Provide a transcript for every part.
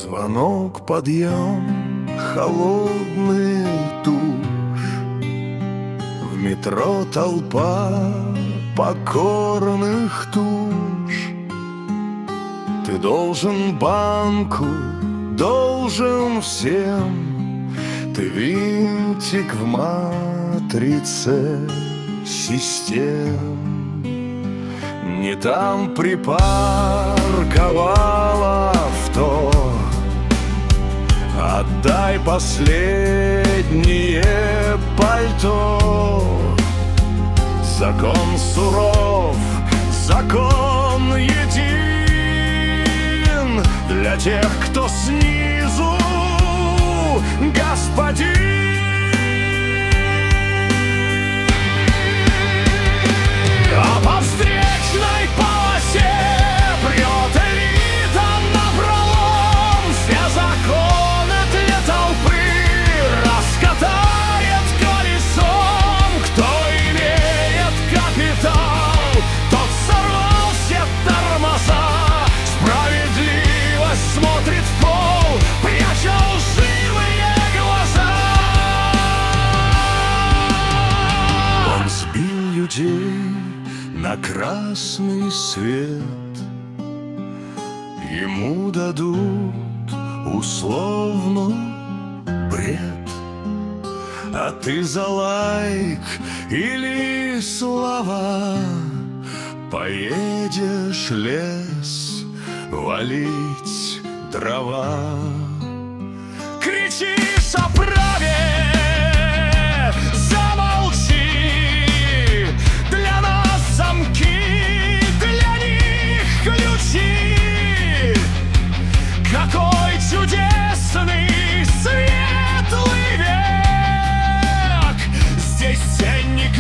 Звонок, подъем, холодный душ. В метро толпа покорных душ. Ты должен банку, должен всем. Ты винтик в матрице систем. Не там припарковал авто. Отдай последнее пальто. Закон суров, закон един для тех, кто снизу господин. А по встречной полосе прет элита напролом. Все законы для толпы раскатает колесом. Кто имеет капитал, тот сорвал все тормоза. Справедливость смотрит в пол, пряча лживые глаза. Он сбил людей на красный свет. Ему дадут условно бред. А ты за лайк или слова поедешь лес валить дрова. Кричишь о праве, какой чудесный, светлый век. Здесь ценник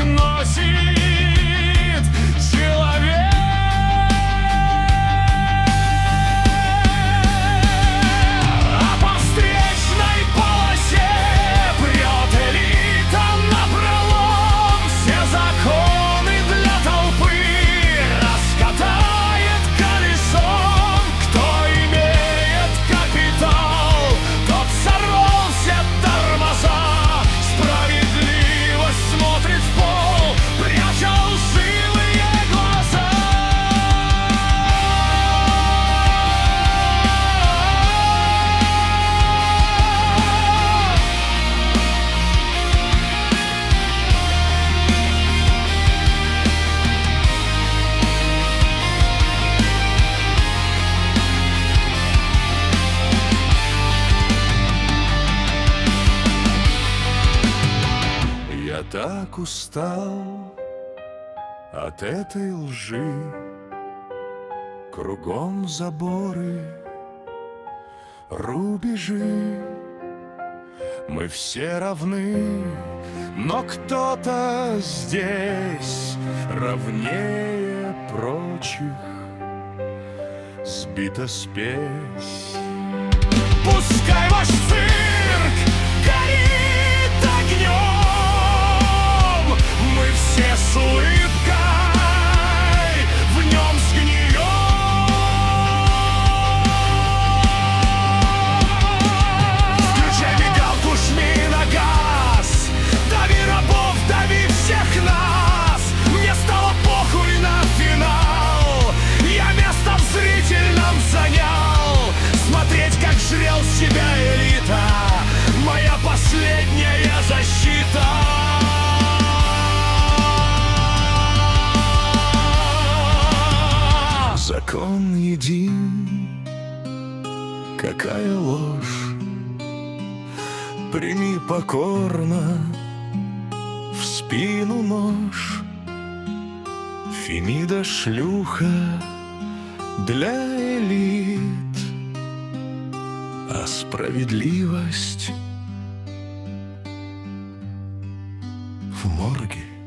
носит человек. А по встречной полосе прет элита напролом. Все законы для толпы раскатает колесом. Кто имеет капитал, тот сорвал все тормоза. Справедливость смотрит в пол, пряча лживые глаза. Я так устал от этой лжи. Кругом заборы, рубежи. Мы все равны, но кто-то здесь равнее прочих. Сбита спесь. Пускай ваш цирк горит огнем. Мы все с улыбкой в нем сгнием. Включай мигалку, жми на газ. Дави рабов, дави всех нас. Мне стало похуй на финал. Я место в зрительном занял. Смотреть, как жрел себя элита. Моя последняя защита. Закон един, какая ложь. Прими покорно в спину нож. Фемида шлюха для элит, а справедливость в морге.